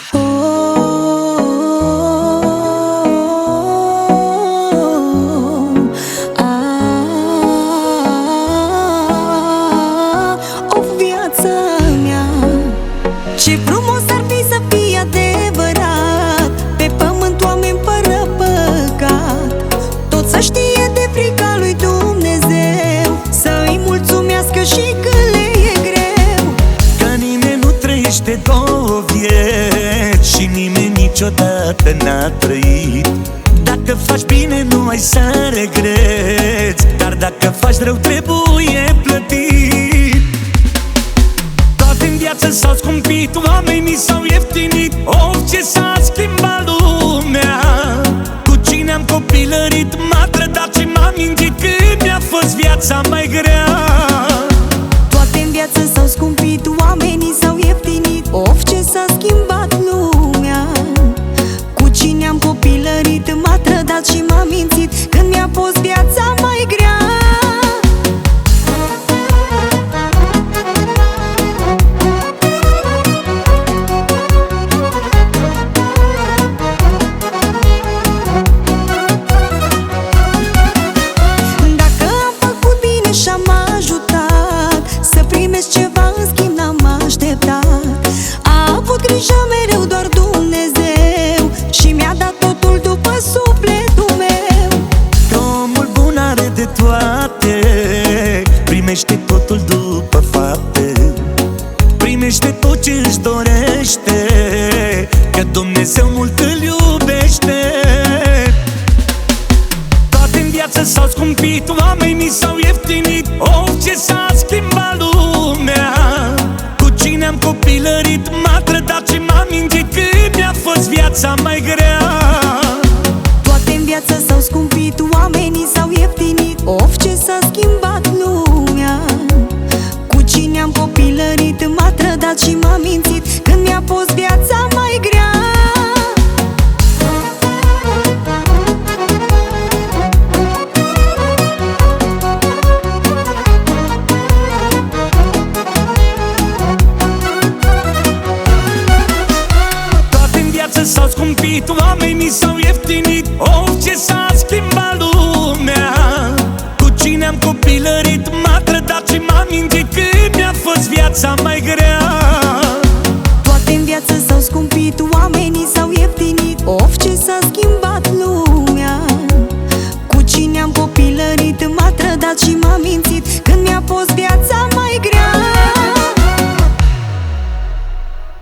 O viața mea, ce frumos ar fi să fie adevărat, pe pământ oameni fără păcat, tot să știe de frica lui Dumnezeu, să îi mulțumească și când le e greu. Că nimeni nu trăiește două vieți și nimeni niciodată n-a trăit. Dacă faci bine nu ai să regreți, dar dacă faci rău trebuie plătit. Toate în viață s-au scumpit, oamenii s-au ieftinit. Ce s-a schimbat lumea, cu cine am copilărit, m-a trădat și m-a mințit, când mi-a fost viața mai grea. Toate în viață s-au scumpit, oamenii s-au ieftinit. Ce s-a schimbat lumea, cu cine am copilărit, m-a trădat și m-a mințit, când mi-a fost viața mai grea. Dacă am făcut bine și-am ajutat, să primesc ceva în schimb n-am așteptat. A avut grijă mereu doar Dumnezeu și mi-a dat totul după sufletul meu. Omul bun are de toate, primește totul după fapte, primește tot ce își dorește, că Dumnezeu mult îl iubește. Toate în viață s-au scumpit, oamenii s-au ieftinit. Ce s-a schimbat lumea, cu cine am copilărit, m-a trădat și m-a mințit, când mi-a fost viața mai grea. Toate în viață s-au scumpit, oamenii s-au ieftinit. Ce s-a schimbat lumea, cu cine am copilărit, m-a trădat și m-a mințit, când mi-a fost viața mai grea. Toate în viață s-au scumpit, oamenii s-au ieftinit. Ce s-a schimbat lumea, cu cine am copilărit, m-a trădat și m-a mințit, când mi-a fost viața mai grea. Toate în viață s-au scumpit, oamenii